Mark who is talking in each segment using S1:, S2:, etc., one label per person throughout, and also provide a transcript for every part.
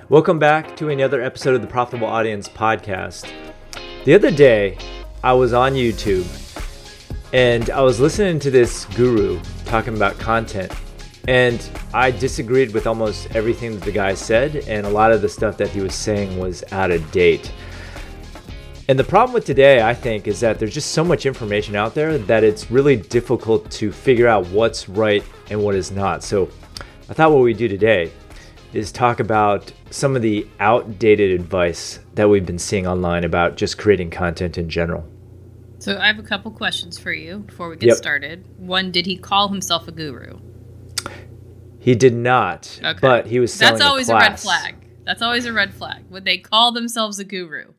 S1: Welcome back to another episode of the Profitable Audience podcast. The other day, I was on YouTube and I was listening to this guru talking about content, and I disagreed with almost everything that the guy said, and a lot of the stuff that he was saying was out of date. And the problem with today, I think, is that there's just so much information out there that it's really difficult to figure out what's right and what is not. So I thought what we'd do today is talk about some of the outdated advice that we've been seeing online about just creating content in general.
S2: So I have a couple questions for you before we get started. One, did he call himself a guru?
S1: He did not,
S2: okay.
S1: But he was selling
S2: That's always
S1: a
S2: red flag. That's always a red flag when they call themselves a guru.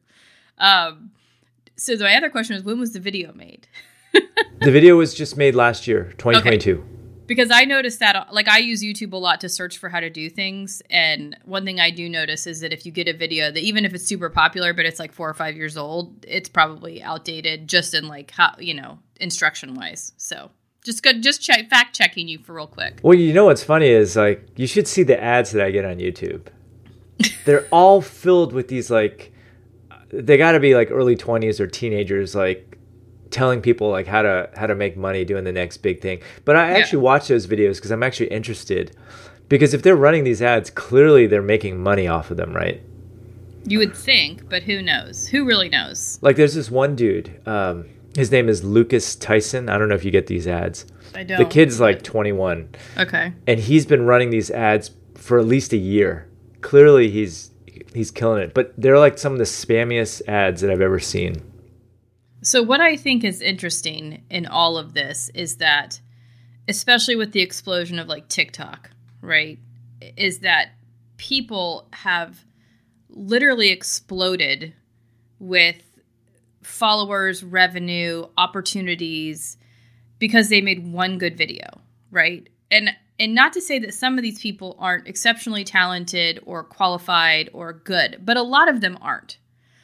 S2: So my other question is, when was the video made?
S1: The video was just made last year, 2022. Okay.
S2: Because I noticed that, like, I use YouTube a lot to search for how to do things. And one thing I do notice is that if you get a video that, even if it's super popular, but it's like 4 or 5 years old, it's probably outdated just in like how, instruction wise. So fact checking you for real quick.
S1: Well, you know what's funny is, like, you should see the ads that I get on YouTube. They're all filled with these, like, they got to be like early 20s or teenagers, like, telling people like how to make money doing the next big thing. But I actually watch those videos because I'm actually interested, because if they're running these ads, clearly they're making money off of them, right?
S2: You would think, but who knows? Who really knows?
S1: Like, there's this one dude, his name is Lucas Tyson. I don't know if you get these ads.
S2: I don't.
S1: The kid's like 21.
S2: Okay.
S1: And he's been running these ads for at least a year. Clearly he's killing it, but they're like some of the spammiest ads that I've ever seen.
S2: So what I think is interesting in all of this is that, especially with the explosion of like TikTok, right, is that people have literally exploded with followers, revenue, opportunities, because they made one good video, right? And not to say that some of these people aren't exceptionally talented or qualified or good, but a lot of them aren't.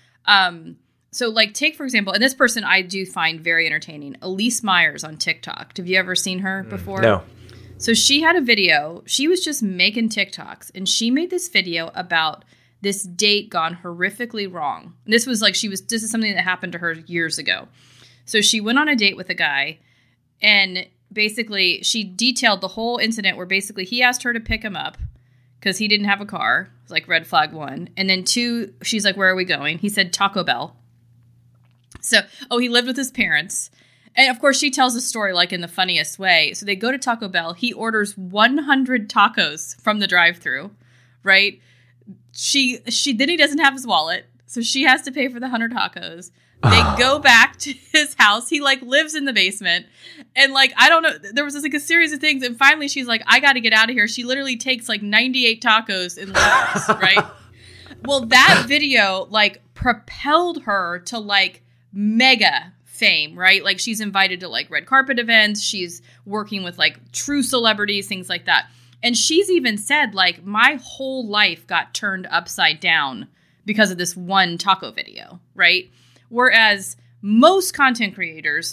S2: So, like, take, for example, and this person I do find very entertaining, Elise Myers on TikTok. Have you ever seen her before?
S1: No.
S2: So she had a video. She was just making TikToks, and she made this video about this date gone horrifically wrong. And this was like, this is something that happened to her years ago. So she went on a date with a guy, and basically she detailed the whole incident where basically he asked her to pick him up because he didn't have a car. It's like red flag 1. And then 2, she's like, where are we going? He said Taco Bell. So, he lived with his parents. And of course, she tells the story like in the funniest way. So they go to Taco Bell. He orders 100 tacos from the drive-thru, right? Then he doesn't have his wallet, so she has to pay for the 100 tacos. They go back to his house. He like lives in the basement. And like, I don't know, there was like a series of things. And finally she's like, I got to get out of here. She literally takes like 98 tacos and leaves, right? Well, that video like propelled her to like mega fame, right? Like, she's invited to like red carpet events. She's working with like true celebrities, things like that. And she's even said like, my whole life got turned upside down because of this one taco video, right? Whereas most content creators,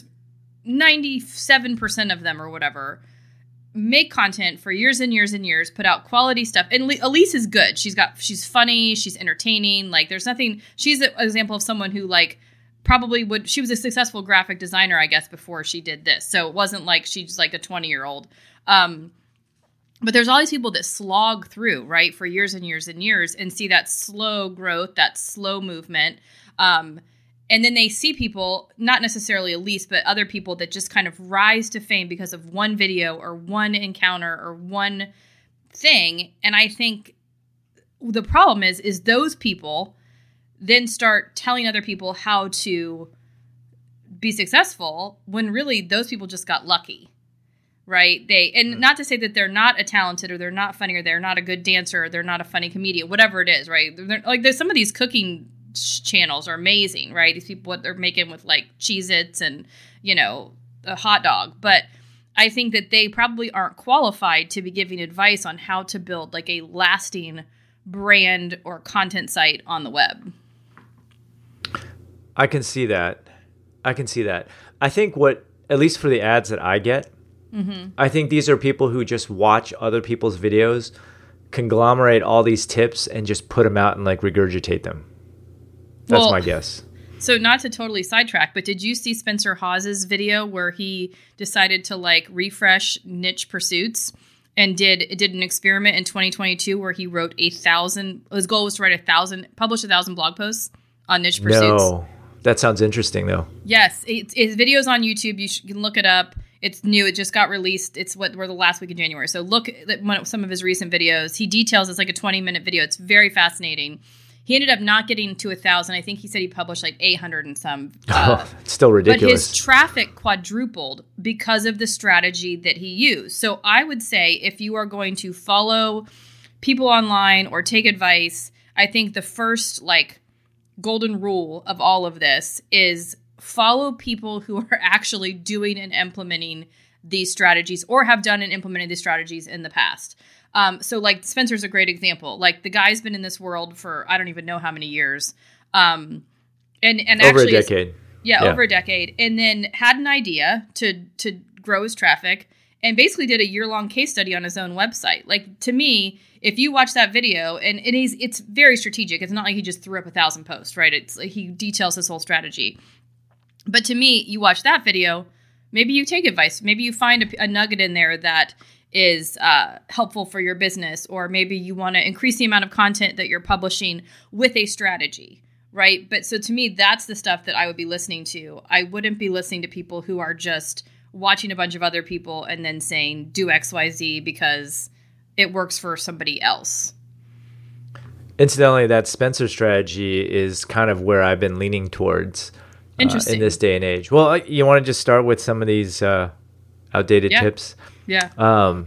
S2: 97% of them or whatever, make content for years and years and years, put out quality stuff. And Elise is good. She's funny. She's entertaining. Like, there's nothing, she's an example of someone who like, she was a successful graphic designer, I guess, before she did this. So it wasn't like she's like a 20-year-old. But there's all these people that slog through, right, for years and years and years and see that slow growth, that slow movement. And then they see people, not necessarily Elise, but other people that just kind of rise to fame because of one video or one encounter or one thing. And I think the problem is those people then start telling other people how to be successful when really those people just got lucky, right? And not to say that they're not a talented or they're not funny or they're not a good dancer or they're not a funny comedian, whatever it is, right? There's some of these cooking channels are amazing, right? These people, what they're making with like Cheez-Its and, a hot dog. But I think that they probably aren't qualified to be giving advice on how to build like a lasting brand or content site on the web.
S1: I can see that. I think at least for the ads that I get, I think these are people who just watch other people's videos conglomerate all these tips and just put them out and like regurgitate them. That's my guess.
S2: So not to totally sidetrack, but did you see Spencer Hawes's video where he decided to like refresh niche pursuits and did an experiment in 2022 where he wrote 1,000, his goal was to publish 1,000 blog posts on niche pursuits. No,
S1: that sounds interesting though.
S2: Yes. His video's on YouTube. You can look it up. It's new. It just got released. We're the last week of January. So look at some of his recent videos. He details, it's like a 20-minute video. It's very fascinating. He ended up not getting to 1,000. I think he said he published like 800 and some.
S1: It's still ridiculous.
S2: But his traffic quadrupled because of the strategy that he used. So I would say if you are going to follow people online or take advice, I think the first like golden rule of all of this is follow people who are actually doing and implementing these strategies or have done and implemented these strategies in the past. So like Spencer's a great example. Like the guy's been in this world for, I don't even know how many years. And
S1: over a decade.
S2: Yeah, over a decade. And then had an idea to grow his traffic and basically did a year-long case study on his own website. Like to me, if you watch that video and it's very strategic. It's not like he just threw up 1,000 posts, right? It's like he details his whole strategy. But to me, you watch that video, maybe you take advice. Maybe you find a nugget in there that is helpful for your business, or maybe you want to increase the amount of content that you're publishing with a strategy, right? But so to me, that's the stuff that I would be listening to. I wouldn't be listening to people who are just watching a bunch of other people and then saying, do X, Y, Z because it works for somebody else.
S1: Incidentally, that Spencer strategy is kind of where I've been leaning towards in this day and age. Well, you want to just start with some of these outdated tips?
S2: Yeah.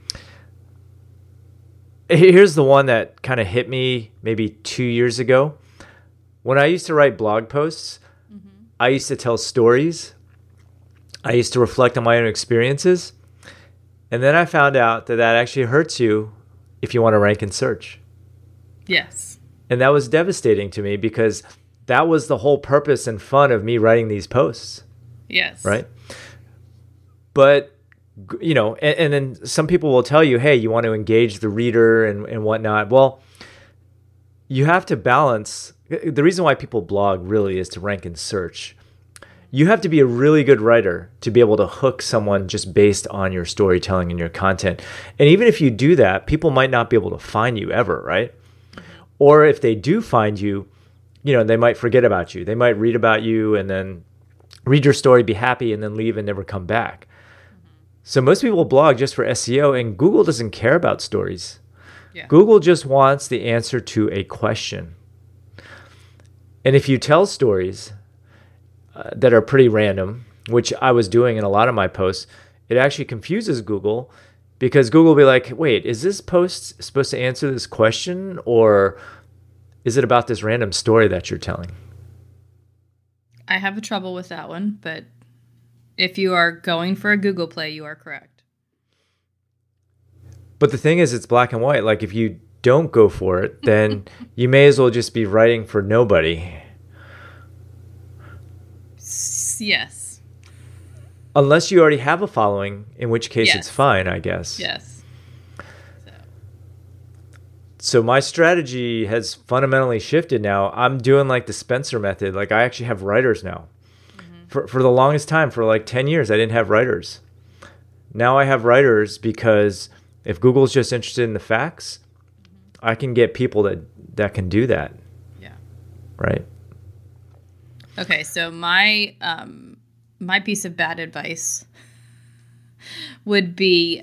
S1: Here's the one that kind of hit me maybe 2 years ago. When I used to write blog posts, I used to tell stories. I used to reflect on my own experiences. And then I found out that actually hurts you if you want to rank in search.
S2: Yes.
S1: And that was devastating to me because that was the whole purpose and fun of me writing these posts.
S2: Yes.
S1: Right? But you know, and then some people will tell you, hey, you want to engage the reader and whatnot. Well, you have to balance. The reason why people blog really is to rank in search. You have to be a really good writer to be able to hook someone just based on your storytelling and your content. And even if you do that, people might not be able to find you ever, right? Or if they do find you, you know, they might forget about you. They might read about you and then read your story, be happy, and then leave and never come back. So most people blog just for SEO, and Google doesn't care about stories.
S2: Yeah.
S1: Google just wants the answer to a question. And if you tell stories that are pretty random, which I was doing in a lot of my posts, it actually confuses Google because Google will be like, wait, is this post supposed to answer this question, or is it about this random story that you're telling?
S2: I have a trouble with that one, but if you are going for a Google play, you are correct.
S1: But the thing is, it's black and white. Like if you don't go for it, then you may as well just be writing for nobody.
S2: Yes.
S1: Unless you already have a following, in which case it's fine, I guess.
S2: Yes.
S1: So my strategy has fundamentally shifted now. I'm doing like the Spencer method. Like I actually have writers now. For the longest time, for like 10 years, I didn't have writers. Now I have writers because if Google's just interested in the facts, I can get people that can do that.
S2: Yeah.
S1: Right?
S2: Okay, so my piece of bad advice would be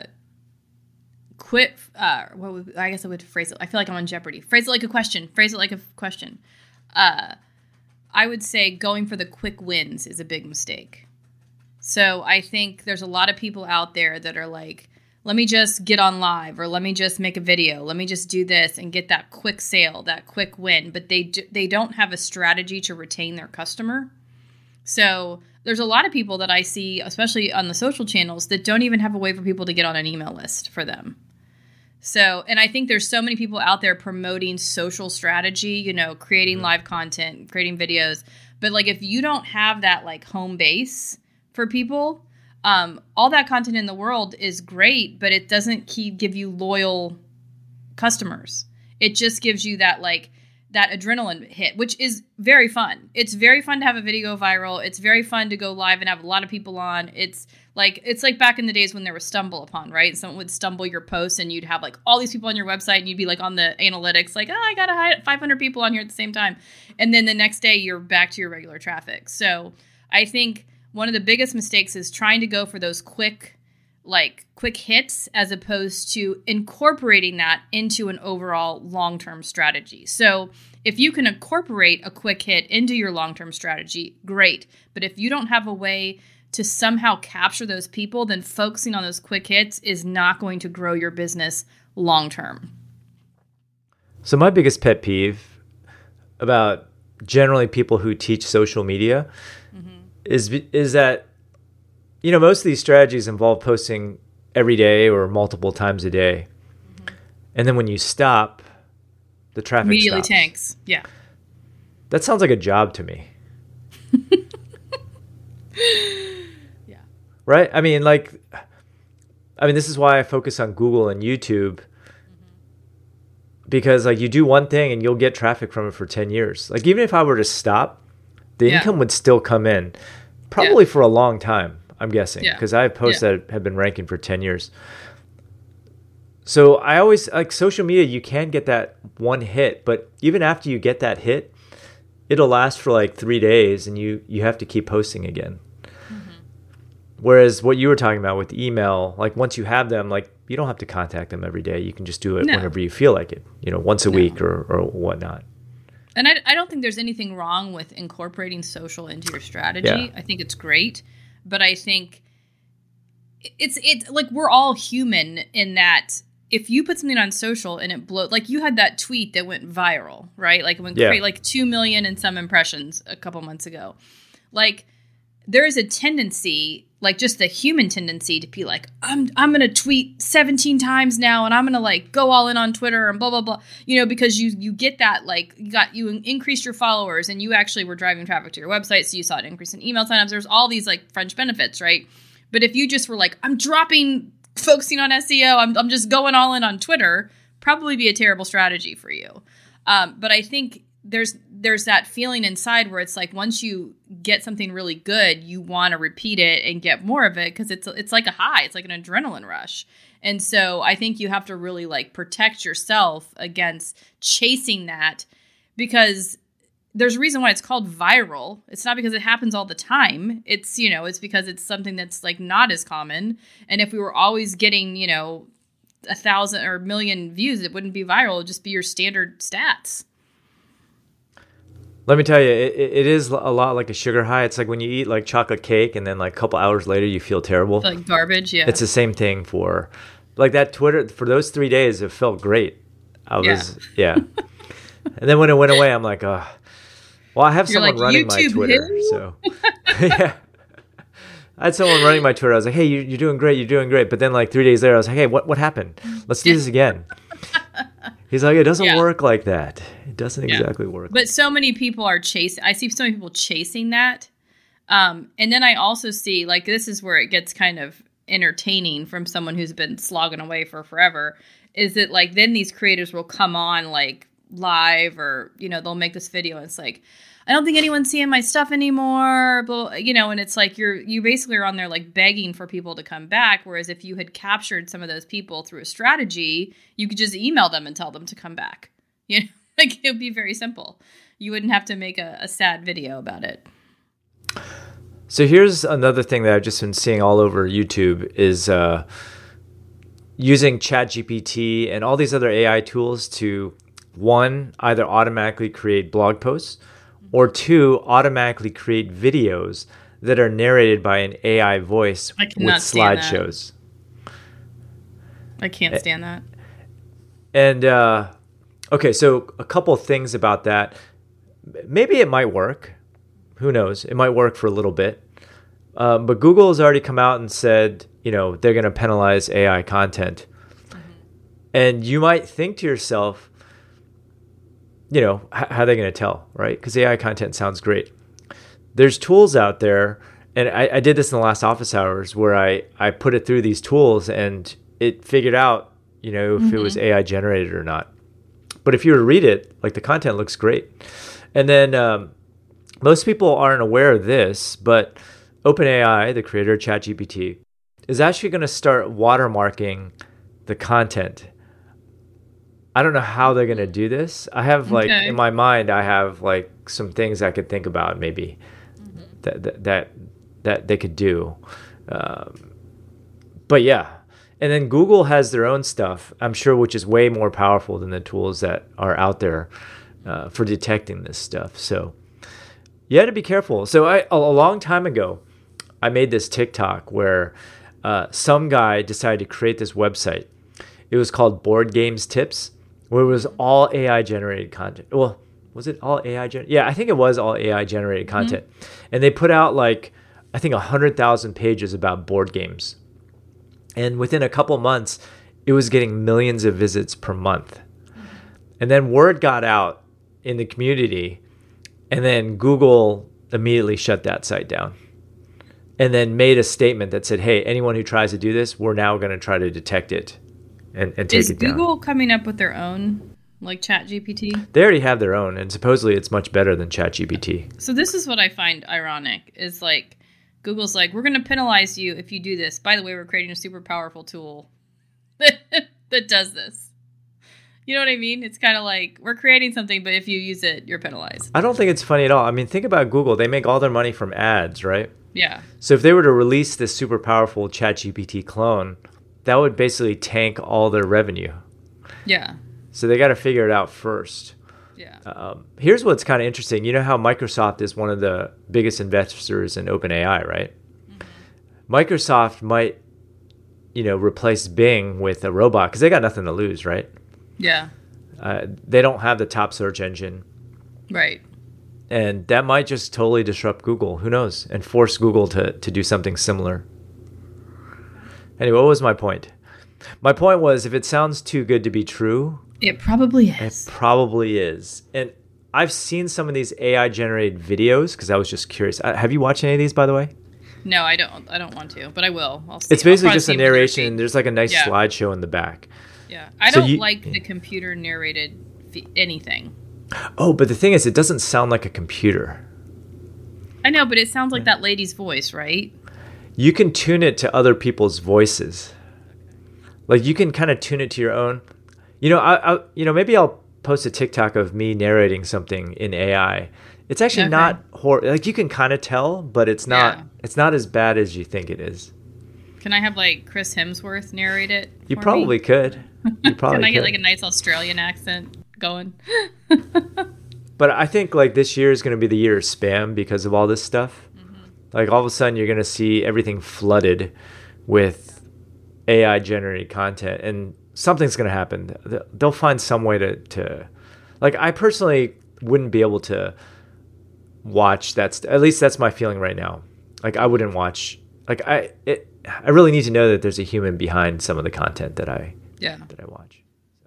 S2: quit. I guess I would phrase it. I feel like I'm on Jeopardy. Phrase it like a question. Phrase it like a question. I would say going for the quick wins is a big mistake. So I think there's a lot of people out there that are like, let me just get on live, or let me just make a video. Let me just do this and get that quick sale, that quick win. But they don't have a strategy to retain their customer. So there's a lot of people that I see, especially on the social channels, that don't even have a way for people to get on an email list for them. So, and I think there's so many people out there promoting social strategy, you know, creating live content, creating videos. But like, if you don't have that like home base for people, all that content in the world is great, but it doesn't give you loyal customers. It just gives you that like that adrenaline hit, which is very fun. It's very fun to have a video go viral. It's very fun to go live and have a lot of people on. It's like back in the days when there was Stumble Upon, right? Someone would stumble your post and you'd have like all these people on your website and you'd be like on the analytics, like, oh, I got 500 people on here at the same time. And then the next day you're back to your regular traffic. So I think one of the biggest mistakes is trying to go for those quick hits as opposed to incorporating that into an overall long-term strategy. So if you can incorporate a quick hit into your long-term strategy, great. But if you don't have a way to somehow capture those people, then focusing on those quick hits is not going to grow your business long-term.
S1: So my biggest pet peeve about generally people who teach social media is that, you know, most of these strategies involve posting every day or multiple times a day. And then when you stop, the traffic
S2: immediately
S1: stops.
S2: tanks. Yeah.
S1: That sounds like a job to me.
S2: Yeah.
S1: Right? I mean, this is why I focus on Google and YouTube. Because like you do one thing and you'll get traffic from it for 10 years. Like even if I were to stop, the income would still come in probably for a long time. I'm guessing, because I have posts that have been ranking for 10 years. So I always like social media. You can get that one hit, but even after you get that hit, it'll last for like 3 days and you have to keep posting again. Whereas what you were talking about with email, like once you have them, like you don't have to contact them every day. You can just do it whenever you feel like it, you know, once a week or whatnot.
S2: And I don't think there's anything wrong with incorporating social into your strategy.
S1: Yeah.
S2: I think it's great. But I think it's like we're all human in that if you put something on social and it blows, like you had that tweet that went viral, right? Like it went like 2 million and some impressions a couple months ago. Like there is a tendency, like just the human tendency to be like, I'm going to tweet 17 times now and I'm going to like go all in on Twitter and blah, blah, blah, you know, because you get that, like you increased your followers and you actually were driving traffic to your website. So you saw an increase in email signups. There's all these like fringe benefits, right? But if you just were like, I'm focusing on SEO, I'm just going all in on Twitter, probably be a terrible strategy for you. But I think there's that feeling inside where it's like once you get something really good, you want to repeat it and get more of it because it's like a high. It's like an adrenaline rush. And so I think you have to really like protect yourself against chasing that because there's a reason why it's called viral. It's not because it happens all the time. It's, you know, it's because it's something that's like not as common. And if we were always getting, you know, 1,000 or 1,000,000 views, it wouldn't be viral. It would just be your standard stats.
S1: Let me tell you, it is a lot like a sugar high. It's like when you eat like chocolate cake and then like a couple hours later you feel terrible.
S2: Like garbage, yeah.
S1: It's the same thing for like that Twitter. For those 3 days, it felt great. And then when it went away, I'm like, well, I have someone
S2: like,
S1: running my Twitter.
S2: Who?
S1: So yeah. I had someone running my Twitter. I was like, hey, you're doing great. You're doing great. But then like 3 days later, I was like, hey, what happened? Let's do this again. He's like, it doesn't work like that. It doesn't exactly work.
S2: But so many people are chasing. I see so many people chasing that. And then I also see, like, this is where it gets kind of entertaining from someone who's been slogging away for forever, is that, like, then these creators will come on, like, live or, you know, they'll make this video and it's like, I don't think anyone's seeing my stuff anymore, you know, and it's like you basically are on there like begging for people to come back. Whereas if you had captured some of those people through a strategy, you could just email them and tell them to come back. You know, like it would be very simple. You wouldn't have to make a sad video about it.
S1: So here's another thing that I've just been seeing all over YouTube is using ChatGPT and all these other AI tools to, one, either automatically create blog posts, or two, automatically create videos that are narrated by an AI voice with slideshows.
S2: I can't stand that.
S1: And, okay, so a couple of things about that. Maybe it might work. Who knows? It might work for a little bit. But Google has already come out and said, you know, they're going to penalize AI content. Mm-hmm. And you might think to yourself, you know, how are they going to tell, right? Because AI content sounds great. There's tools out there, and I did this in the last office hours where I put it through these tools and it figured out if it was AI generated or not. But if you were to read it, like the content looks great. And then most people aren't aware of this, but OpenAI, the creator of ChatGPT, is actually going to start watermarking the content. I don't know how they're going to do this. I have in my mind, I have like some things I could think about maybe that they could do. But yeah. And then Google has their own stuff, I'm sure, which is way more powerful than the tools that are out there for detecting this stuff. So you had to be careful. So a long time ago, I made this TikTok where some guy decided to create this website. It was called Board Games Tips, where it was all AI generated content. Well, was it all AI generated? Yeah, I think it was all AI generated content. And they put out like, I think 100,000 pages about board games. And within a couple months, it was getting millions of visits per month. And then word got out in the community, and then Google immediately shut that site down. And then made a statement that said, hey, anyone who tries to do this, we're now going to try to detect it and take it down.
S2: Is Google coming up with their own, like ChatGPT?
S1: They already have their own, and supposedly it's much better than ChatGPT.
S2: So this is what I find ironic, is like, Google's like, we're going to penalize you if you do this. By the way, we're creating a super powerful tool that does this. You know what I mean? It's kind of like, we're creating something, but if you use it, you're penalized.
S1: I don't think it's funny at all. I mean, think about Google. They make all their money from ads, right?
S2: Yeah.
S1: So if they were to release this super powerful ChatGPT clone, that would basically tank all their revenue.
S2: Yeah.
S1: So they got to figure it out first.
S2: Yeah.
S1: Here's what's kind of interesting. You know how Microsoft is one of the biggest investors in OpenAI, right? Microsoft might, replace Bing with a robot because they got nothing to lose, right?
S2: Yeah.
S1: They don't have the top search engine.
S2: Right.
S1: And that might just totally disrupt Google. Who knows? And force Google to do something similar. Anyway, what was my point? My point was, if it sounds too good to be true,
S2: it probably is.
S1: It probably is. And I've seen some of these AI generated videos because I was just curious. Have you watched any of these, by the way?
S2: No, I don't want to, but I will. I'll see.
S1: It's basically just a narration, and there's like a nice slideshow in the back.
S2: Yeah. I don't like the computer narrated anything.
S1: Oh, but the thing is, it doesn't sound like a computer.
S2: I know, but it sounds like that lady's voice, right?
S1: You can tune it to other people's voices. Like, you can kind of tune it to your own. Maybe I'll post a TikTok of me narrating something in AI. It's actually not horrible. Like, you can kind of tell, but it's not. Yeah. It's not as bad as you think it is.
S2: Can I have like Chris Hemsworth narrate it?
S1: You probably could. You probably
S2: Can I get like a nice Australian accent going?
S1: But I think like this year is going to be the year of spam because of all this stuff. Like all of a sudden you're going to see everything flooded with AI generated content, and something's going to happen. They'll find some way to like, I personally wouldn't be able to watch that. At least that's my feeling right now. Like I wouldn't watch, like I really need to know that there's a human behind some of the content that I watch.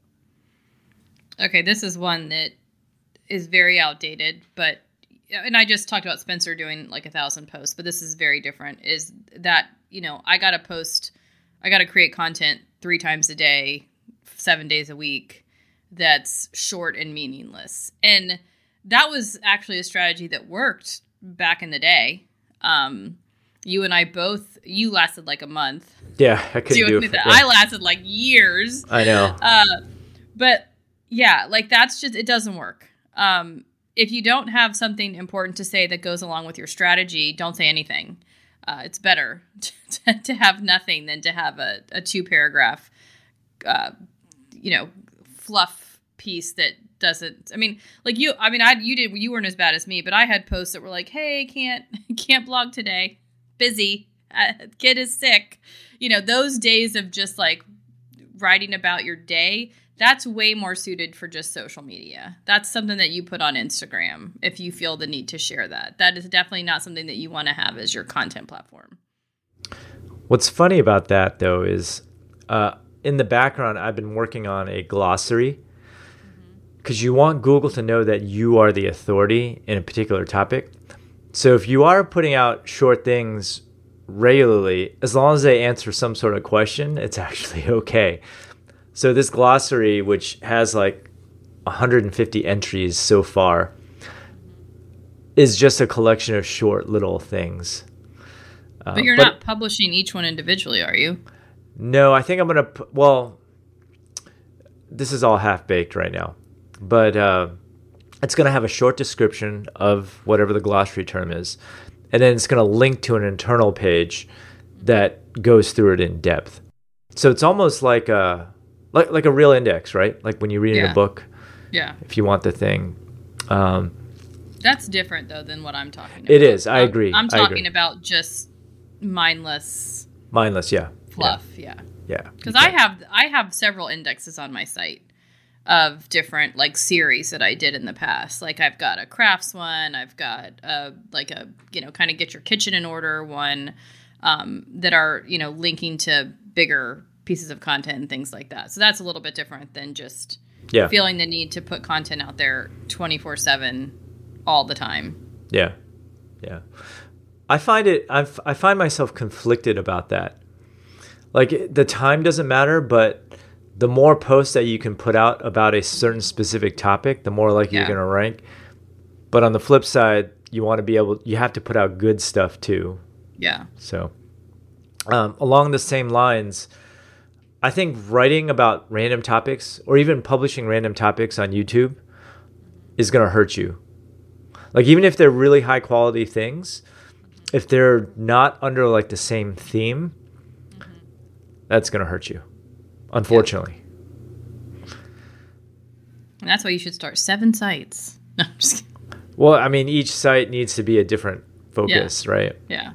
S2: Okay, this is one that is very outdated, and I just talked about Spencer doing like 1,000 posts, but this is very different. Is that, I got to create content 3 times a day, 7 days a week that's short and meaningless. And that was actually a strategy that worked back in the day. You and I both, you lasted like a month.
S1: Yeah, I couldn't do it.
S2: I lasted like years.
S1: I know.
S2: But yeah, like that's just, it doesn't work. If you don't have something important to say that goes along with your strategy, don't say anything. It's better to have nothing than to have a 2-paragraph, fluff piece that doesn't. I mean, like you weren't as bad as me, but I had posts that were like, "Hey, can't blog today, busy, kid is sick." Those days of just like writing about your day. That's way more suited for just social media. That's something that you put on Instagram if you feel the need to share that. That is definitely not something that you want to have as your content platform.
S1: What's funny about that, though, is in the background, I've been working on a glossary because you want Google to know that you are the authority in a particular topic. So if you are putting out short things regularly, as long as they answer some sort of question, it's actually okay. So this glossary, which has like 150 entries so far, is just a collection of short little things.
S2: But you're not publishing each one individually, are you?
S1: No, I think I'm going to, well, this is all half-baked right now. But it's going to have a short description of whatever the glossary term is. And then it's going to link to an internal page that goes through it in depth. So it's almost like a real index, right? Like when you read in a book.
S2: Yeah.
S1: If you want the thing.
S2: That's different, though, than what I'm talking about.
S1: It is. I agree.
S2: I'm talking about just mindless.
S1: Mindless, yeah.
S2: Fluff, yeah.
S1: Yeah.
S2: Because I have several indexes on my site of different like series that I did in the past. Like I've got a crafts one. I've got a kind of get your kitchen in order one that are, linking to bigger pieces of content and things like that. So that's a little bit different than just feeling the need to put content out there 24/7 all the time.
S1: Yeah. Yeah. I find myself conflicted about that. Like the time doesn't matter, but the more posts that you can put out about a certain specific topic, the more likely you're going to rank. But on the flip side, you have to put out good stuff too.
S2: Yeah.
S1: So along the same lines, I think writing about random topics or even publishing random topics on YouTube is going to hurt you. Like even if they're really high quality things, if they're not under like the same theme, that's going to hurt you, unfortunately.
S2: Yeah. And that's why you should start 7 sites. No, I'm just kidding.
S1: Well, I mean, each site needs to be a different focus, right?
S2: Yeah.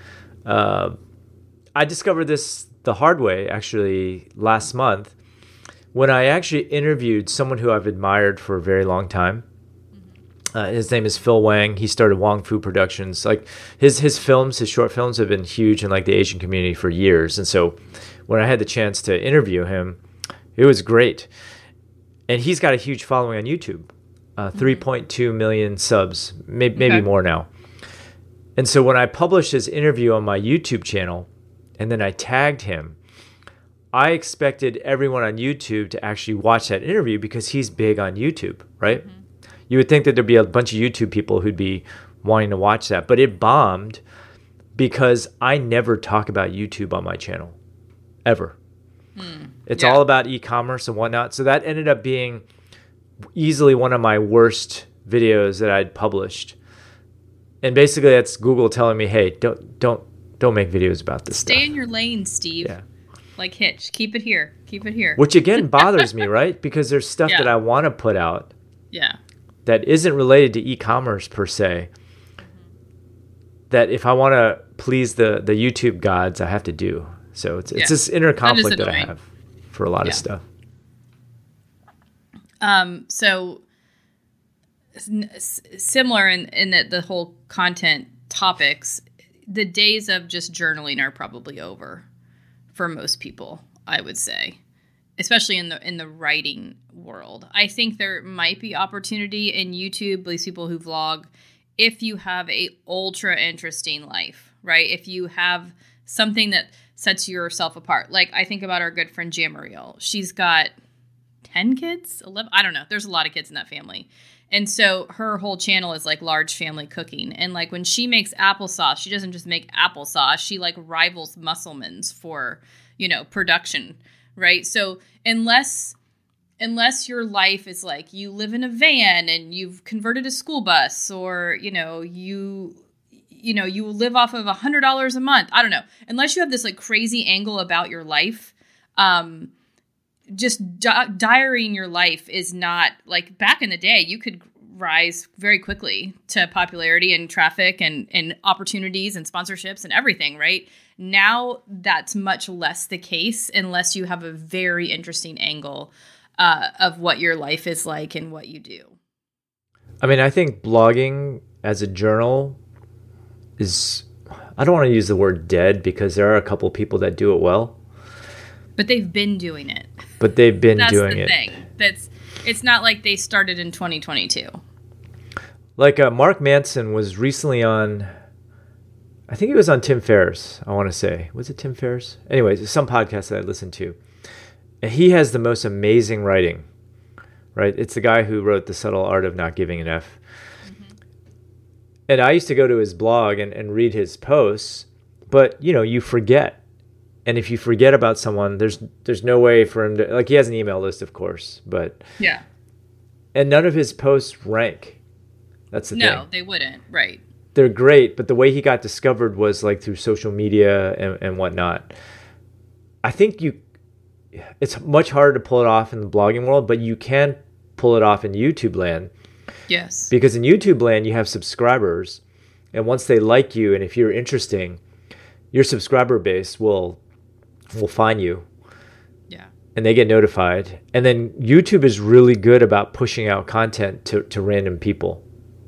S1: I discovered this the hard way, actually, last month when I actually interviewed someone who I've admired for a very long time. His name is Phil Wang. He started Wang Fu Productions. Like his short films have been huge in like the Asian community for years. And so when I had the chance to interview him, it was great. And he's got a huge following on YouTube, 3.2 million subs, maybe more now. And so when I published his interview on my YouTube channel and then I tagged him, I expected everyone on YouTube to actually watch that interview because he's big on YouTube, right? Mm-hmm. You would think that there'd be a bunch of YouTube people who'd be wanting to watch that, but it bombed because I never talk about YouTube on my channel, ever. It's all about e-commerce and whatnot. So that ended up being easily one of my worst videos that I'd published. And basically that's Google telling me, hey, don't make videos about this stuff.
S2: Stay in your lane, Steve.
S1: Yeah.
S2: Like Hitch. Keep it here. Keep it here.
S1: Which again bothers me, right? Because there's stuff that I want to put out.
S2: Yeah.
S1: That isn't related to e-commerce per se, that if I want to please the YouTube gods, I have to do. So it's this inner conflict that I have for a lot of stuff.
S2: So similar in that the whole content topics, the days of just journaling are probably over for most people, I would say. Especially in the writing world. I think there might be opportunity in YouTube, these people who vlog, if you have a ultra interesting life, right? If you have something that sets yourself apart. Like I think about our good friend Jamariel. She's got 10 kids, 11, I don't know. There's a lot of kids in that family. And so her whole channel is like large family cooking. And like when she makes applesauce, she doesn't just make applesauce. She like rivals Musselman's for, production. Right. So unless your life is like you live in a van and you've converted a school bus or, you live off of $100 a month. I don't know. Unless you have this like crazy angle about your life, just diarying your life is not like back in the day. You could rise very quickly to popularity and traffic and opportunities and sponsorships and everything. Right. Now that's much less the case unless you have a very interesting angle of what your life is like and what you do.
S1: I mean, I think blogging as a journal is, I don't want to use the word dead because there are a couple people that do it well.
S2: But they've been doing it.
S1: But they've been doing it.
S2: That's the thing. It's not like they started in 2022.
S1: Like Mark Manson was recently on, I think he was on Tim Ferriss, I want to say. Was it Tim Ferriss? Anyways, some podcast that I listened to. And he has the most amazing writing, right? It's the guy who wrote The Subtle Art of Not Giving an F. And I used to go to his blog and read his posts, but you forget. And if you forget about someone, there's no way for him to, like, he has an email list, of course, but
S2: yeah.
S1: And none of his posts rank. That's the thing.
S2: No, they wouldn't. Right.
S1: They're great, but the way he got discovered was like through social media and whatnot. I think it's much harder to pull it off in the blogging world, but you can pull it off in YouTube land.
S2: Yes.
S1: Because in YouTube land, you have subscribers, and once they like you, and if you're interesting, your subscriber base will find you.
S2: Yeah.
S1: And they get notified. And then YouTube is really good about pushing out content to random people.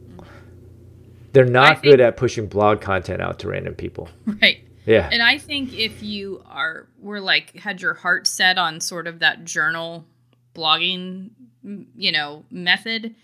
S1: They're not good at pushing blog content out to random people.
S2: Right.
S1: Yeah.
S2: And I think if you had your heart set on sort of that journal blogging, method,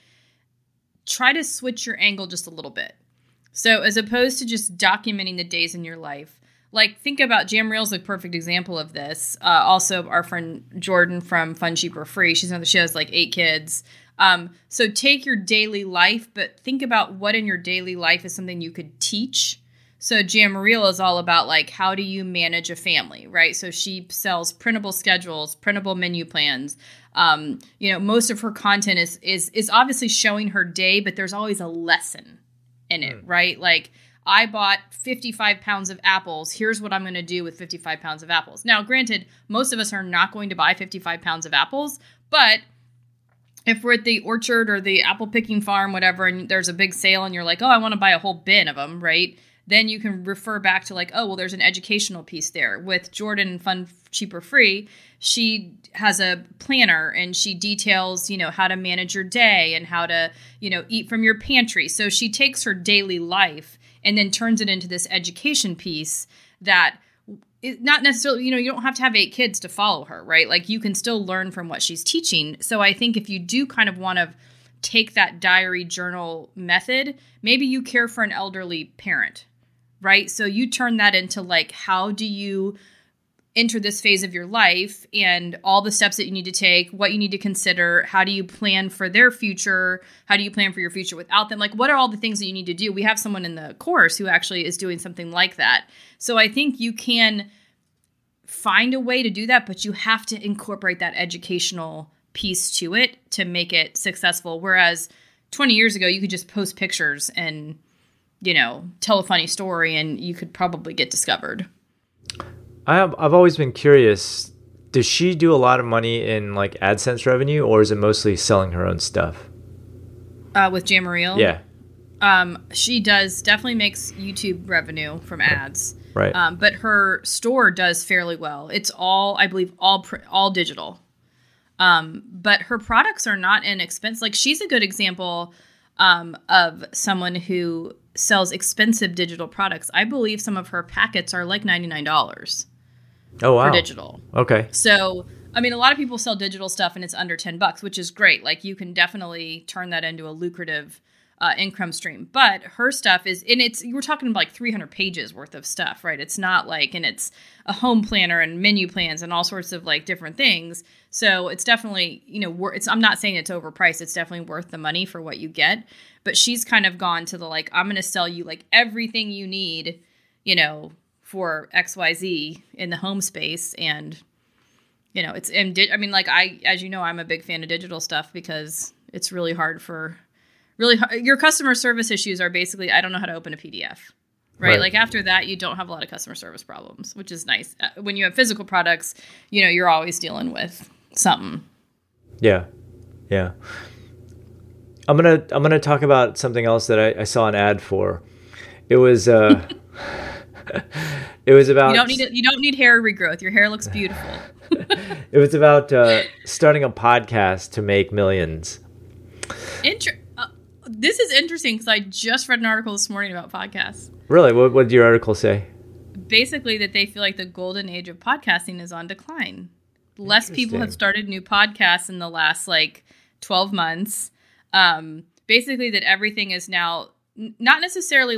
S2: try to switch your angle just a little bit. So as opposed to just documenting the days in your life, like think about Jam Reel's a perfect example of this. Also, our friend Jordan from Fun Cheap or Free, she has like 8 kids. So take your daily life, but think about what in your daily life is something you could teach. So Jam Reel is all about like, how do you manage a family, right? So she sells printable schedules, printable menu plans. Most of her content is obviously showing her day, but there's always a lesson in it, right? Like, I bought 55 pounds of apples. Here's what I'm going to do with 55 pounds of apples. Now, granted, most of us are not going to buy 55 pounds of apples, but if we're at the orchard or the apple picking farm, whatever, and there's a big sale and you're like, oh, I want to buy a whole bin of them, right? Then you can refer back to like, oh, well, there's an educational piece there. With Jordan Fun Cheap or Free, she has a planner and she details, how to manage your day and how to, eat from your pantry. So she takes her daily life and then turns it into this education piece that not necessarily, you don't have to have 8 kids to follow her, right? Like you can still learn from what she's teaching. So I think if you do kind of want to take that diary journal method, maybe you care for an elderly parent, right? So you turn that into like, how do you enter this phase of your life and all the steps that you need to take, what you need to consider, how do you plan for their future, how do you plan for your future without them? Like, what are all the things that you need to do? We have someone in the course who actually is doing something like that. So I think you can find a way to do that, but you have to incorporate that educational piece to it to make it successful. Whereas 20 years ago, you could just post pictures and, tell a funny story and you could probably get discovered.
S1: I've always been curious, does she do a lot of money in like AdSense revenue, or is it mostly selling her own stuff?
S2: With Jam Reel?
S1: Yeah.
S2: She definitely makes YouTube revenue from ads.
S1: Right.
S2: But her store does fairly well. It's all, I believe, all digital. But her products are not inexpensive. Like, she's a good example of someone who sells expensive digital products. I believe some of her packets are like $99.
S1: Oh, wow.
S2: For digital.
S1: Okay.
S2: So, I mean, a lot of people sell digital stuff and it's under $10, which is great. Like, you can definitely turn that into a lucrative income stream. But her stuff is, and we're talking like 300 pages worth of stuff, right? It's not like, and it's a home planner and menu plans and all sorts of like different things. So it's definitely, I'm not saying it's overpriced. It's definitely worth the money for what you get. But she's kind of gone to the like, I'm going to sell you like everything you need, for XYZ in the home space. And, as you know, I'm a big fan of digital stuff because it's really hard your customer service issues are basically, I don't know how to open a PDF, right? Like after that, you don't have a lot of customer service problems, which is nice. When you have physical products, you're always dealing with something.
S1: Yeah. Yeah. I'm gonna talk about something else that I saw an ad for. It was it was about,
S2: you don't need hair regrowth. Your hair looks beautiful.
S1: It was about starting a podcast to make millions.
S2: This is interesting because I just read an article this morning about podcasts.
S1: Really? What did your article say? Basically
S2: that they feel like the golden age of podcasting is on decline. Less people have started new podcasts in the last 12 months. Basically that everything is now not necessarily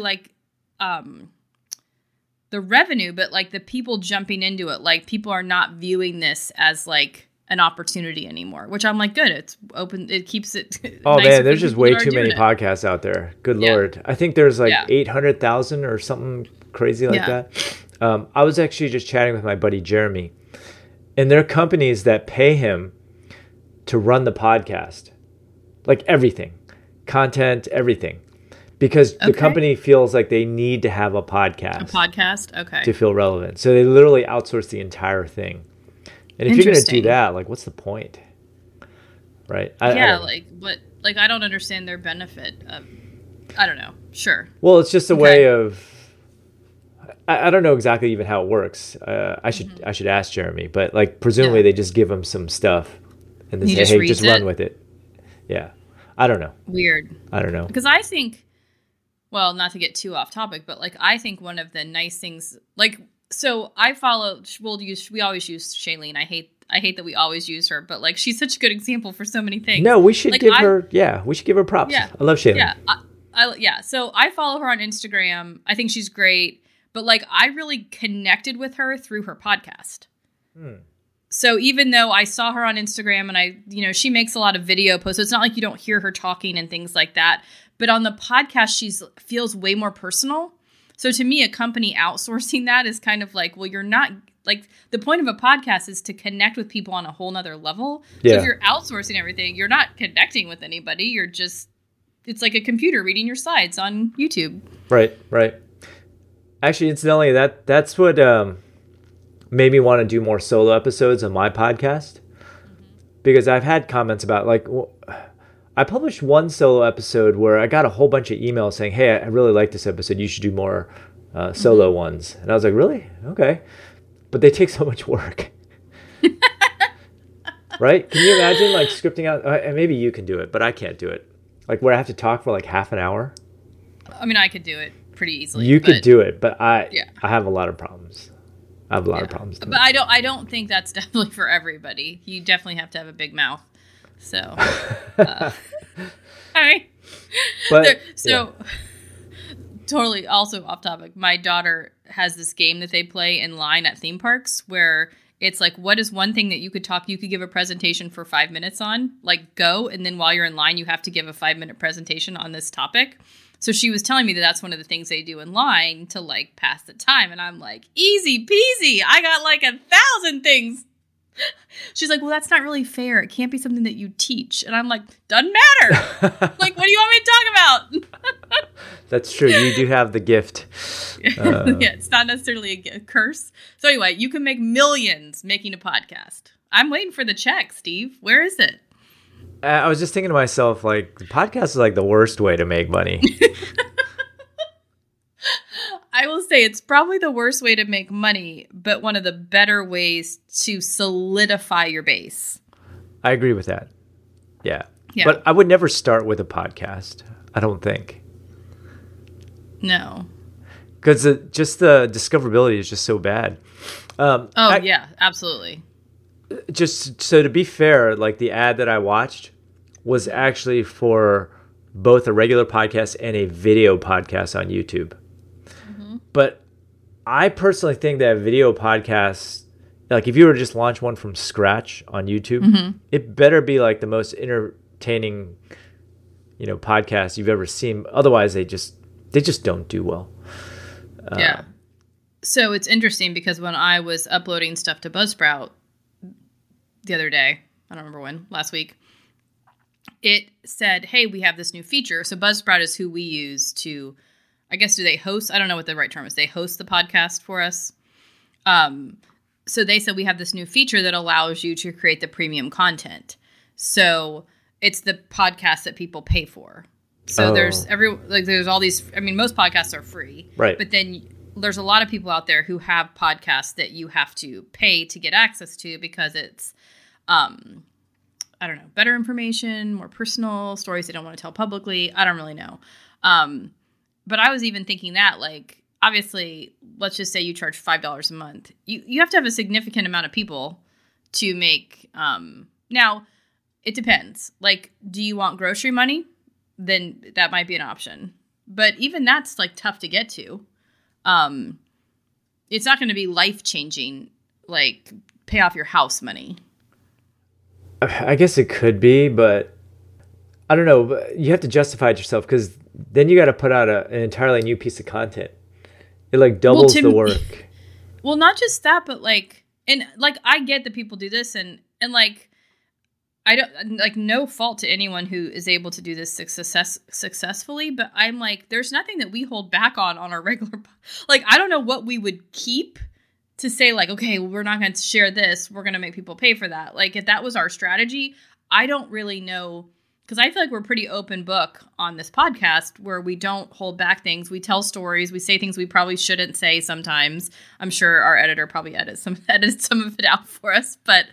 S2: the revenue, but the people jumping into it. Like, people are not viewing this as an opportunity anymore, which I'm like, good. It's open. It keeps it.
S1: Oh
S2: nicer
S1: man,
S2: for
S1: there's
S2: the
S1: just
S2: people
S1: way
S2: that are
S1: too many
S2: doing it.
S1: podcasts out there. Good
S2: Yeah.
S1: Lord. I think there's like
S2: Yeah.
S1: 800,000 or something crazy like
S2: Yeah.
S1: that. I was actually just chatting with my buddy Jeremy, and there are companies that pay him to run the podcast, like everything, content, everything, because the
S2: Okay.
S1: company feels like they need to have a podcast.
S2: A podcast. Okay.
S1: To feel relevant. So they literally outsource the entire thing. And if you're going to do
S2: Interesting.
S1: that, like, what's the point? Right? I
S2: Yeah.
S1: don't know.
S2: Like what? Like I don't understand their benefit. I don't know. Sure.
S1: Well, it's just a
S2: Okay.
S1: way of. I don't know exactly even how it works. I should ask Jeremy, but like presumably
S2: Yeah.
S1: they just give him some stuff, and then
S2: He
S1: say,
S2: just
S1: "Hey,
S2: reads
S1: just run
S2: it?
S1: with it." Yeah, I don't know.
S2: Weird.
S1: I don't know.
S2: Because I think, well, not to get too off topic, but like I think one of the nice things, like, so I follow. We always use Shailene. I hate that we always use her, but like she's such a good example for so many things.
S1: No, we should
S2: Like,
S1: give her. Yeah, we should give her props.
S2: Yeah.
S1: I love Shailene.
S2: Yeah, yeah. So I follow her on Instagram. I think she's great, but like I really connected with her through her podcast. So even though I saw her on Instagram and she makes a lot of video posts, so it's not like you don't hear her talking and things like that. But on the podcast, feels way more personal. So to me, a company outsourcing that is kind of like, well, you're not like the point of a podcast is to connect with people on a whole nother level.
S1: Yeah.
S2: So if you're outsourcing everything, you're not connecting with anybody. You're just, it's like a computer reading your slides on YouTube.
S1: Right. Actually, incidentally, that's what made me want to do more solo episodes on my podcast, because I've had comments about like I published one solo episode where I got a whole bunch of emails saying, "Hey, I really like this episode. You should do more solo ones." And I was like, "Really? Okay," but they take so much work. Right? Can you imagine like scripting out? And maybe you can do it, but I can't do it. Like where I have to talk for like half an hour.
S2: I mean, I could do it pretty easily.
S1: You could do it, but I have a lot of problems. I have a lot of problems.
S2: But I don't think that's definitely for everybody. You definitely have to have a big mouth. So, all right.
S1: But
S2: Totally also off topic. My daughter has this game that they play in line at theme parks where it's like, what is one thing that you could give a presentation for 5 minutes on? Like go, and then while you're in line, you have to give a 5-minute presentation on this topic. So she was telling me that that's one of the things they do in line to like pass the time. And I'm like, easy peasy. I got like 1,000 things. She's like, well, that's not really fair. It can't be something that you teach. And I'm like, doesn't matter. Like, what do you want me to talk about?
S1: That's true. You do have the gift.
S2: Yeah, it's not necessarily a curse. So anyway, you can make millions making a podcast. I'm waiting for the check, Steve. Where is it?
S1: I was just thinking to myself, like, the podcast is like the worst way to make money.
S2: I will say it's probably the worst way to make money, but one of the better ways to solidify your base.
S1: I agree with that. Yeah.
S2: Yeah.
S1: But I would never start with a podcast, I don't think.
S2: No.
S1: Because just the discoverability is just so bad.
S2: Yeah, absolutely.
S1: Just so to be fair, like the ad that I watched was actually for both a regular podcast and a video podcast on YouTube. But I personally think that video podcasts, like if you were to just launch one from scratch on YouTube, it better be like the most entertaining, podcast you've ever seen. Otherwise, they just don't do well.
S2: Yeah. So it's interesting because when I was uploading stuff to Buzzsprout the other day, I don't remember when, last week, it said, hey, we have this new feature. So Buzzsprout is who we use to, I guess, do they host? I don't know what the right term is. They host the podcast for us. So they said we have this new feature that allows you to create the premium content. So it's the podcast that people pay for. So there's all these, I mean, most podcasts are free.
S1: Right.
S2: But then there's a lot of people out there who have podcasts that you have to pay to get access to because it's, I don't know, better information, more personal stories they don't want to tell publicly. I don't really know. But I was even thinking that, like, obviously, let's just say you charge $5 a month. You have to have a significant amount of people to make. Now, it depends. Like, do you want grocery money? Then that might be an option. But even that's, like, tough to get to. It's not going to be life-changing, like, pay off your house money.
S1: I guess it could be, but I don't know. But you have to justify it yourself because then you got to put out an entirely new piece of content. It like doubles the work.
S2: Well, not just that, but like, and like, I get that people do this and like, I don't like no fault to anyone who is able to do this successfully, but I'm like, there's nothing that we hold back on our regular, like, I don't know what we would keep to say like, okay, well, we're not going to share this. We're going to make people pay for that. Like if that was our strategy, I don't really know. Cause I feel like we're pretty open book on this podcast where we don't hold back things. We tell stories. We say things we probably shouldn't say sometimes. I'm sure our editor probably edits some of it out for us. But,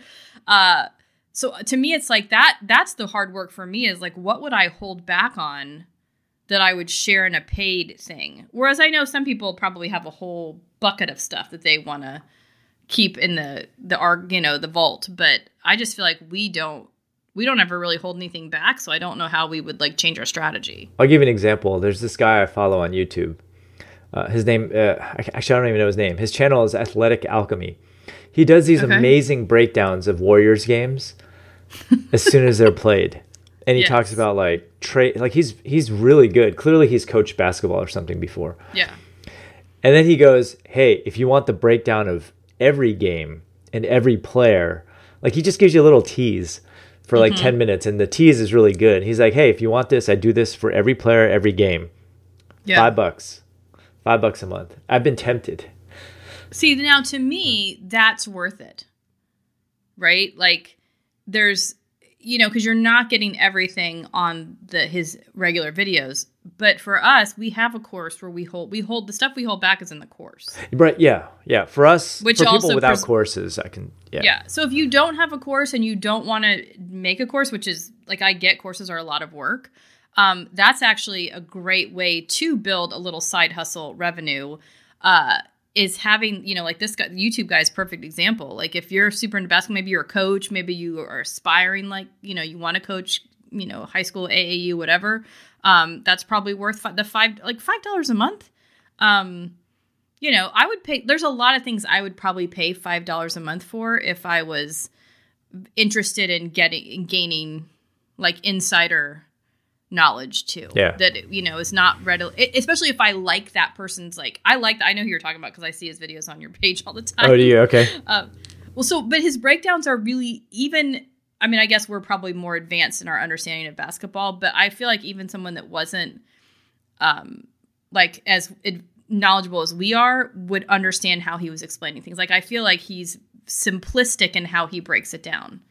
S2: so to me, it's like that's the hard work for me is like, what would I hold back on that I would share in a paid thing? Whereas I know some people probably have a whole bucket of stuff that they want to keep in the vault. But I just feel like we don't ever really hold anything back. So I don't know how we would like change our strategy.
S1: I'll give you an example. There's this guy I follow on YouTube. His name, actually, I don't even know his name. His channel is Athletic Alchemy. He does these amazing breakdowns of Warriors games as soon as they're played. And he talks about like he's really good. Clearly he's coached basketball or something before.
S2: Yeah.
S1: And then he goes, hey, if you want the breakdown of every game and every player, like he just gives you a little tease for like 10 minutes. And the tease is really good. He's like, hey, if you want this, I do this for every player, every game. Yeah. $5. $5 a month. I've been tempted.
S2: See, now to me, that's worth it. Right? Like there's, because you're not getting everything on his regular videos. But for us, we have a course where we hold the stuff we hold back is in the course.
S1: Right. Yeah. Yeah. For us, for people without courses, I can. Yeah.
S2: Yeah. So if you don't have a course and you don't want to make a course, which is like, I get courses are a lot of work. That's actually a great way to build a little side hustle revenue, is having, like this guy, YouTube guy is a perfect example. Like if you're super into basketball, maybe you're a coach, maybe you are aspiring, like, you want to coach, high school, AAU, whatever. That's probably worth $5 a month. I would pay, there's a lot of things I would probably pay $5 a month for if I was interested in gaining like insider knowledge too. Yeah. That, is not readily, especially if I like that person's I know who you're talking about because I see his videos on your page all the time.
S1: Oh, do you? Okay.
S2: But his breakdowns are really I guess we're probably more advanced in our understanding of basketball, but I feel like even someone that wasn't as knowledgeable as we are would understand how he was explaining things. Like I feel like he's simplistic in how he breaks it down.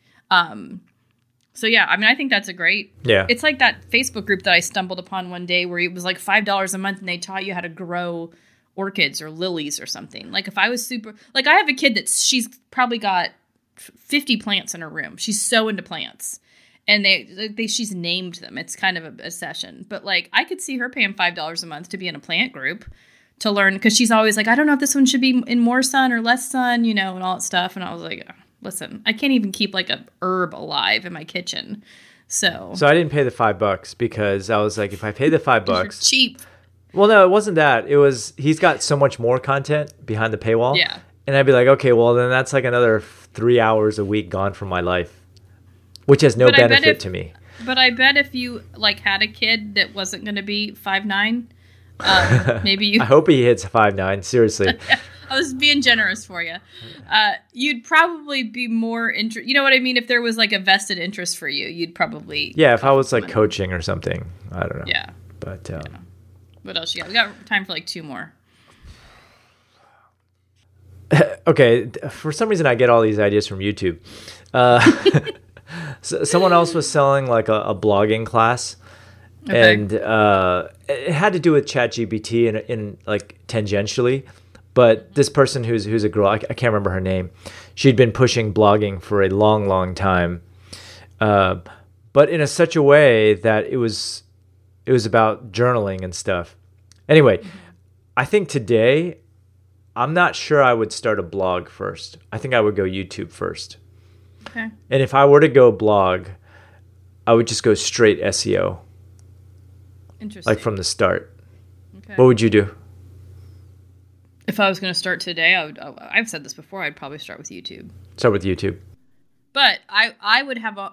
S2: So yeah, I think that's a great. Yeah. It's like that Facebook group that I stumbled upon one day where it was like $5 a month and they taught you how to grow orchids or lilies or something. Like if I was I have a kid she's probably got 50 plants in her room. She's so into plants, and she's named them. It's kind of a session, but like I could see her paying $5 a month to be in a plant group to learn, because she's always like, I don't know if this one should be in more sun or less sun, and all that stuff. And I was like, listen, I can't even keep like a herb alive in my kitchen. So
S1: I didn't pay the $5 because I was like, if I pay the $5,
S2: cheap.
S1: Well, no, it wasn't that. It was he's got so much more content behind the paywall.
S2: Yeah.
S1: And I'd be like, okay, well, then that's like another 3 hours a week gone from my life, which has no benefit to me.
S2: But I bet if you had a kid that wasn't going to be 5'9", maybe you.
S1: I hope he hits 5'9". Seriously.
S2: I was being generous for you. You'd probably be more interested. You know what I mean? If there was like a vested interest for you, you'd probably.
S1: Yeah, if I was like coaching or something, I don't know.
S2: Yeah.
S1: But
S2: what else you got? We got time for like 2 more.
S1: Okay, for some reason I get all these ideas from YouTube. So someone else was selling like a blogging class, and it had to do with ChatGPT in like tangentially. But this person who's a girl, I can't remember her name. She'd been pushing blogging for a long, long time, but in such a way that it was about journaling and stuff. Anyway, I think today, I'm not sure I would start a blog first. I think I would go YouTube first.
S2: Okay.
S1: And if I were to go blog, I would just go straight SEO.
S2: Interesting.
S1: Like from the start. Okay. What would you do?
S2: If I was going to start today, I've said this before, I'd probably start with YouTube.
S1: Start with YouTube.
S2: But I would have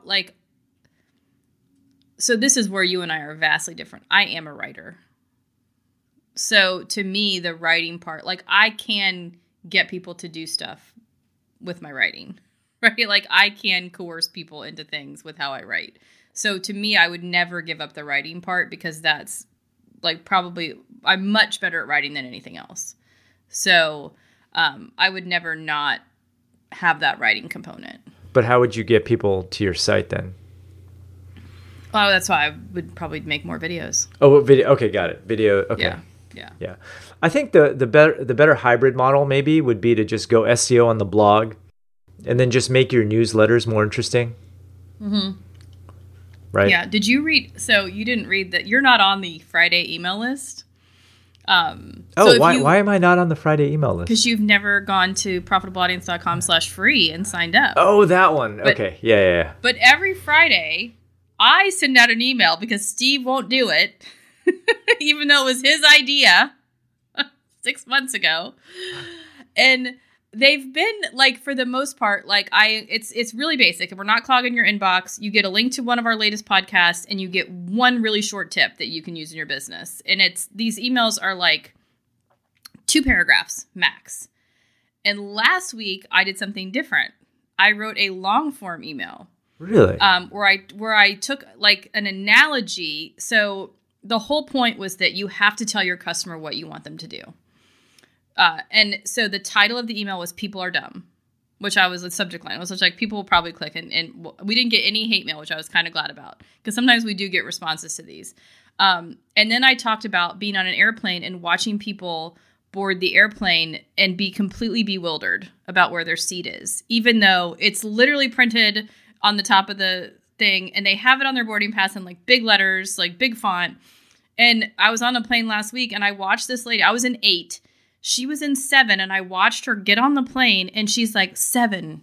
S2: so this is where you and I are vastly different. I am a writer. So to me, the writing part, like I can get people to do stuff with my writing, right? Like I can coerce people into things with how I write. So to me, I would never give up the writing part because that's like probably I'm much better at writing than anything else. So I would never not have that writing component.
S1: But how would you get people to your site then?
S2: Oh, that's why I would probably make more videos.
S1: Oh, video. Okay, got it. Video. Okay. Yeah. I think the better hybrid model maybe would be to just go SEO on the blog, and then just make your newsletters more interesting. Mm-hmm. Right.
S2: Yeah. Did you read? So you didn't read that? You're not on the Friday email list.
S1: Why am I not on the Friday email list?
S2: Because you've never gone to profitableaudience.com/free and signed up.
S1: Oh, that one. Okay. Yeah.
S2: But every Friday, I send out an email because Steve won't do it, even though it was his idea 6 months ago. And they've been like, for the most part, like it's really basic. If we're not clogging your inbox, you get a link to one of our latest podcasts and you get one really short tip that you can use in your business. And these emails are like 2 paragraphs max. And last week I did something different. I wrote a long form email.
S1: Really?
S2: Where I took like an analogy. So the whole point was that you have to tell your customer what you want them to do. And so the title of the email was "People Are Dumb," which I was the subject line. It was like people will probably click, and we didn't get any hate mail, which I was kind of glad about because sometimes we do get responses to these. And then I talked about being on an airplane and watching people board the airplane and be completely bewildered about where their seat is, even though it's literally printed on the top of the thing and they have it on their boarding pass in like big letters, like big font. And I was on a plane last week and I watched this lady. I was in 8. She was in 7 and I watched her get on the plane and she's like 7,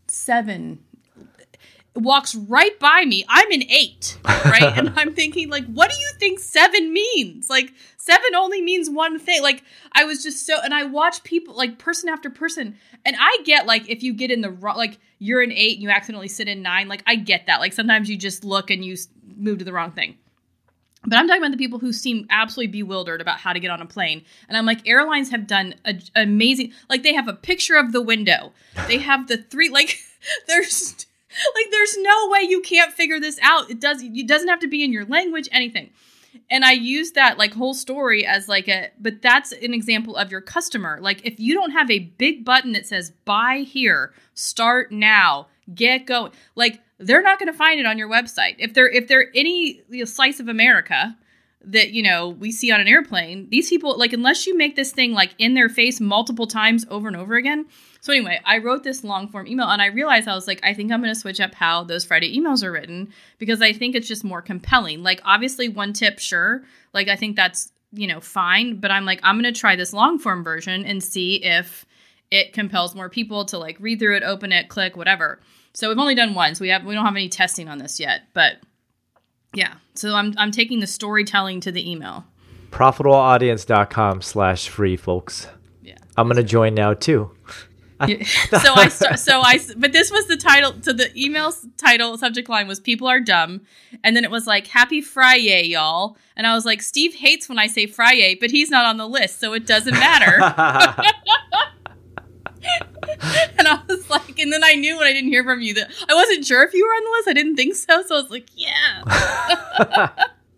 S2: walks right by me. I'm in 8, right? And I'm thinking like, what do you think 7 means? Like 7 only means one thing. Like I was just and I watch people like person after person. And I get like, if you get in the wrong, like you're in 8 and you accidentally sit in 9, like I get that. Like sometimes you just look and you move to the wrong thing. But I'm talking about the people who seem absolutely bewildered about how to get on a plane. And I'm like, airlines have done amazing. Like they have a picture of the window. They have the 3, like there's no way you can't figure this out. It doesn't have to be in your language, anything. And I use that like whole story as like but that's an example of your customer. Like if you don't have a big button that says buy here, start now, get going, like they're not going to find it on your website. If they're any slice of America that, we see on an airplane, these people, like, unless you make this thing like in their face multiple times over and over again. So anyway, I wrote this long form email and I realized I was like, I think I'm going to switch up how those Friday emails are written because I think it's just more compelling. Like obviously one tip, sure. Like I think that's, fine. But I'm like, I'm going to try this long form version and see if it compels more people to like read through it, open it, click, whatever. So we've only done one, so we don't have any testing on this yet. But yeah, so I'm taking the storytelling to the email.
S1: profitableaudience.com/free, folks.
S2: Yeah,
S1: I'm gonna join now too.
S2: But this was the title. So the email's title subject line was "People Are Dumb," and then it was like "Happy Friday, y'all." And I was like, Steve hates when I say Friday, but he's not on the list, so it doesn't matter. And I was like, and then I knew when I didn't hear from you that I wasn't sure if you were on the list. I didn't think so. So I was like, yeah.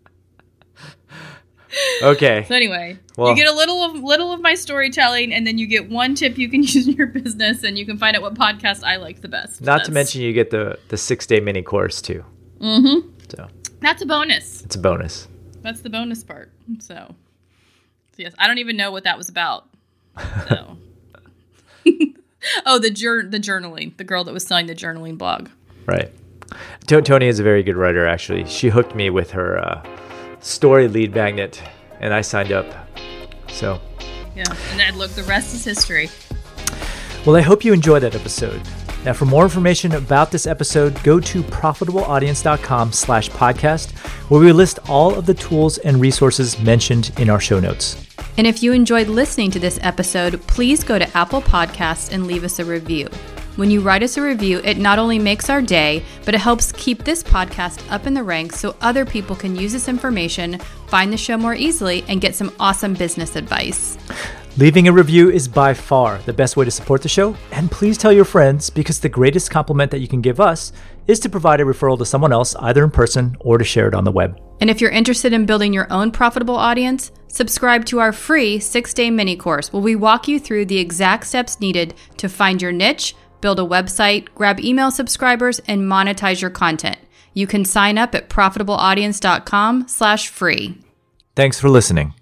S1: Okay.
S2: So anyway, you get a little of my storytelling, and then you get one tip you can use in your business, and you can find out what podcast I like the best.
S1: Not to mention you get the 6-day mini course too.
S2: Mm-hmm.
S1: So
S2: that's a bonus.
S1: It's a bonus.
S2: That's the bonus part. So yes, I don't even know what that was about. So. Oh, the journaling. The girl that was selling the journaling blog.
S1: Right. Tony is a very good writer, actually. She hooked me with her story lead magnet, and I signed up. So.
S2: Yeah, and then look, the rest is history.
S1: Well, I hope you enjoyed that episode. Now, for more information about this episode, go to profitableaudience.com/podcast, where we list all of the tools and resources mentioned in our show notes.
S2: And if you enjoyed listening to this episode, please go to Apple Podcasts and leave us a review. When you write us a review, it not only makes our day, but it helps keep this podcast up in the ranks so other people can use this information, find the show more easily, and get some awesome business advice.
S1: Leaving a review is by far the best way to support the show, and please tell your friends, because the greatest compliment that you can give us is to provide a referral to someone else, either in person or to share it on the web.
S2: And if you're interested in building your own profitable audience, subscribe to our free 6-day mini course where we walk you through the exact steps needed to find your niche, build a website, grab email subscribers, and monetize your content. You can sign up at profitableaudience.com/free.
S1: Thanks for listening.